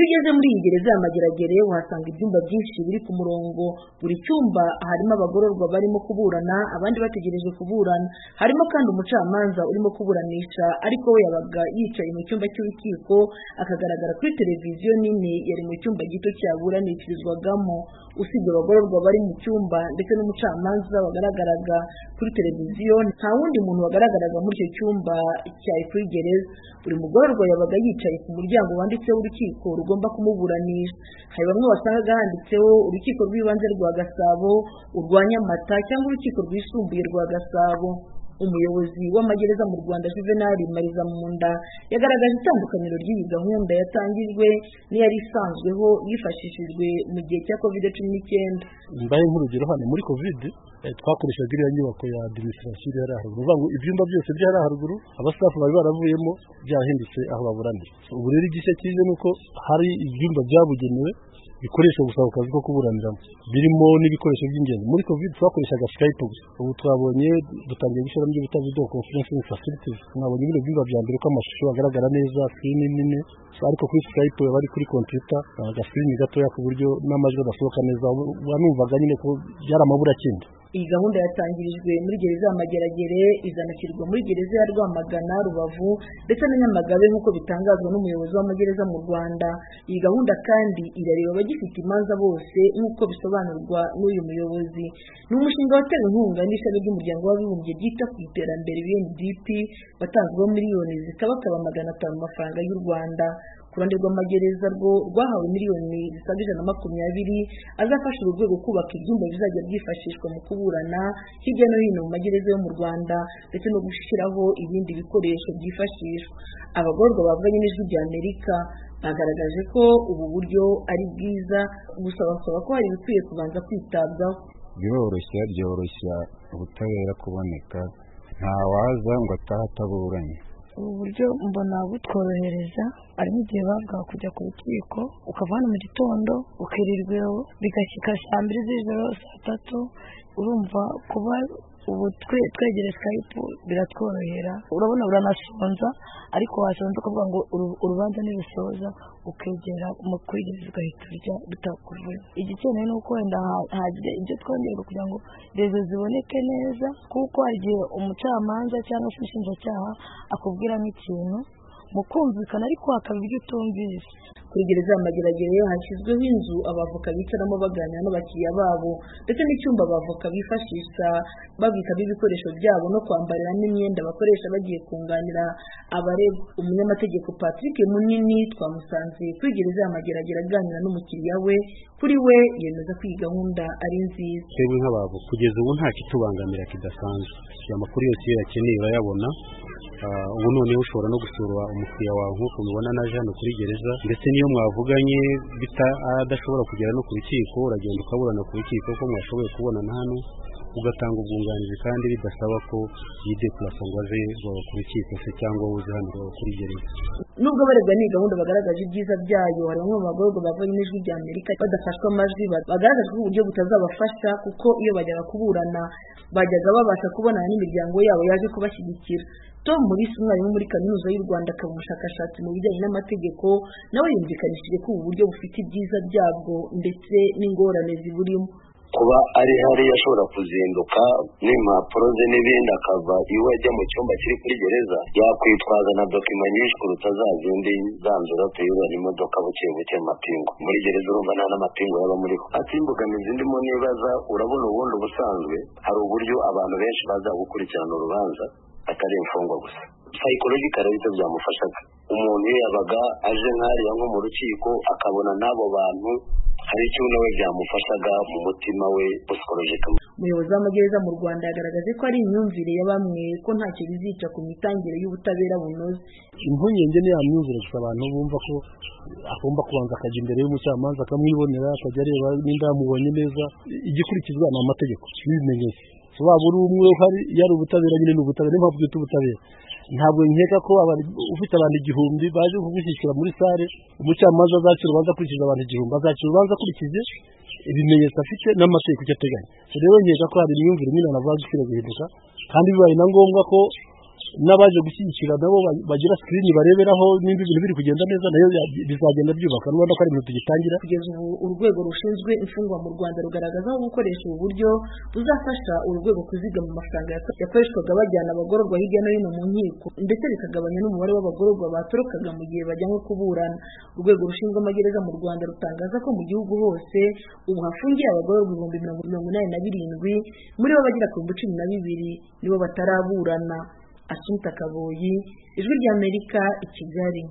ugeze muri iyi gereza ya Mageragere uhasanga ibyumba byinshi biri ku murongo, buri cyumba harimo abagororwa barimo kuburana abandi bategereje kuburana, harimo kandi umucamanza urimo kuburanisha ariko we yabaga yicaye mu cyumba cy'urukiko akagaragara kuri televiziyo nini yari mu cyumba gito cyaburanishirizwagamo. Usibye abagororwa bari mu cyumba ndetse n'umucamanza wagaragaraga kuri televiziyo, nta wundi muntu wagaragaraga muri icyo cyumba cyari kuri gereza. Buri mugororwa yabaga yicaye ku muryango wanditseho urukiko rugomba kumuburanisha. Hari bamwe wasangaga handitseho urukiko rw'ibanze rwa Gasabo, urwa Nyamata cyangwa urukiko rwisumbuye rwa Gasabo. Umuyobozi w'amagereza mu Rwanda Juvenal Marizamunda yagaragaje itandukaniro ry'iyi gahunda yatangijwe n'iyari isanzweho yifashishijwe mu gihe cya COVID-19. Mbaye nk'urugero hano muri COVID twakoreshaga iriya nyubako ya administration yari haruguru, uvuga ngo ibyumba byose byari haruguru, abastafu bari baravuyemo byahindutse aho baburanira. Ubu rero igishya kije nuko hari ibyumba byabugenewe bikoresha gusa akazi ko kuburaniramo, birimo n'ibikoresho by'ingenzi. Muri COVID twakoreshaga Skype gusa, ubu twabonye dutangiye gushyiramo ibyo bita video conferencing facilities. Mwabonye ibiro byumba bya mbere ko amashusho agaragara neza, screen nini, ariko kuri Skype bari kuri computer agascreen gatoya ku buryo n'amajwi adasohoka neza, wanumvaga nyine ko byari amaburakindi. Iyi gahunda yatangirijwe muri gereza ya Mageragere izanashyirwa muri gereza ya Rwamagana, Rubavu ndetse na Nyamagabe nk'uko bitangazwa n'umuyobozi w'amagereza mu Rwanda. Iyi gahunda kandi irareba abagifite imanza bose nk'uko bisobanurwa n'uyu muyobozi. Ni umushinga watewe inkunga n'ishami ry'umuryango w'abibumbye ryita ku iterambere UNDP watanzweho miliyoni zikabakaba 500 amafaranga y'u Rwanda. Ku ruhande rw'amagereza rwo rwahawe miliyoni zisaga 120 azafasha urwego kubaka ibyumba bizajya byifashishwa mu kuburana hirya no hino mu magereza yo mu Rwanda ndetse no gushyiraho ibindi bikoresho byifashishwa. Abagororwa bavuganye n'Ijwi ry'Amerika bagaragaje ko ubu buryo ari bwiza, gusa basaba ko hari ibikwiye kubanza kwitabwaho. Byoroshya ubutabera kuboneka, nta waza ngo ataburanye. Ubu buryo mbona butworohereza, ari nk'igihe bavuga kujya ku rukiko ukava hano mu gitondo ukirirweho bigashyika saa 2 z'ijoro, saa 3, urumva kuba ubu twegere Skype biratworohera. Urabona uranasonza ariko wasonza ukavuga ngo urubanza nirusoza ukegera mu kwigeza ugahita urya bitakuvuye. Igikenewe ni uko wenda hagiye ibyo twongerwa kugira ngo rezo ziboneke neza, kuko hagiye umucamanza cyangwa se umushinjacyaha akubwira nk'ikintu mukumvikana ariko hakaba ibyo utumvise. Kuri gereza ya Mageragere hashyizweho inzu abavoka bicaramo baganira n'abakiriya babo ndetse n'icyumba abavoka bifashisha babikamo ibikoresho byabo no kwambariramo imyenda bakoresha bagiye kunganira abaregwa. Umunyamategeko Patrick Munini twamusanze kuri gereza ya Mageragere aganira n'umukiriya we. Kuri we yemeza ko iyi gahunda ari nziza. Twebwe nk'abavoka kugeza ubu nta kitubangamira kidasanzwe, amakuru yose yakeneye urayabona. Ubu noneho ushobora no gusura umukiriya wawe nk'uko mubona naje hano kuri gereza, ndetse niyo mwavuganye adashobora kugera no ku rukiko uragenda ukaburana ku rukiko ko mwashoboye kubonana hano, ugatanga ubwunganizi kandi bidasaba ko yideplasa ngo aze ku rukiko se cyangwa uze hano kuri gereza. Nubwo barebwa n'iyi gahunda bagaragaje ibyiza byayo, hari bamwe mu bagororwa bavanye n'Ijwi ry'Amerika badafashwa amajwi bagaragaje ko uburyo butazabafasha kuko iyo bajyaga kuburana bajyaga babasha kubonana n'imiryango yabo yaje kubashyigikira. Tom Morris, umwarimu muri Kaminuza y'u Rwanda akaba umushakashatsi mu bijyanye n'amategeko, nawe yumvikanishije ko ubu buryo bufite ibyiza byabwo ndetse n'ingorane ziburimo. Kuba ari hariya ashobora kuzinduka n'impapuro ze n'ibindi akava iwe ajya mu cyumba kiri kuri gereza, yakwitwaza na dokima nyinshi kuruta za zindi zanzura tuyura imodoka buke buke amapingu. Muri gereza urumva nta n'amapingu yaba muriho. Ati imbogamizi ndimo nibaza, urabona ubundi ubusanzwe hari uburyo abantu benshi baza gukurikirana urubanza atari imfungwa gusa. Psychological ariko byamufashaga. Umuntu yabaga aje nk'ariya nko mu rukiko akabona n'abo bantu, hari icyo nawe byamufashaga mu mutima we psychological. Umuyobozi w'amagereza mu Rwanda yagaragaje ko ari imyumvire ya bamwe ko ntacyo bizica ku mitangire y'ubutabera bunoze. Impungenge ni amyumvire gusa abantu bumva ko agomba kubanza akajya imbere y'umucamanza akamwibonera akajya areba nimba yamubonye neza. Igikurikizwa ni amategeko n'ibimenyetso. Waba uri umwe hari yari ubutabera nyine n'ubutabera, niyo mpamvu twita ubutabera. Ntabwo nkeka ko ufite abantu 1000 baje kugushyikira muri sare, umucamanza azacira urubanza akurikije abantu 1000, azacira urubanza akurikije ibimenyetso afite n'amategeko icyo ateganya. Rero nkeka ko hari imyumvire nyine navuga gushyira guhinduka, kandi bibaye na ngombwa ko n'abaje gushyigikira nabo bagira screen bareberaho nimba ibintu biri kugenda neza nayo bizagenda byubaka n'ubona ko ari ibintu tugitangira. Kugeza ubu urwego rushinzwe imfungwa mu Rwanda rugaragaza ko gukoresha ubu buryo buzafasha urwego kuzigama amafaranga yakoreshwaga bajyana abagororwa hirya no hino mu nkiko ndetse bikagabanya n'umubare w'abagororwa batorokaga mu gihe bajyanwe kuburana. Urwego rushinzwe amagereza mu Rwanda rutangaza ko mu gihugu hose ubu hafungiye abagororwa 87,000 muri bo bagera ku 12,000 nibo bataraburana. Assumpta Kaboyi, Ijwi ry'Amerika, i Kigali.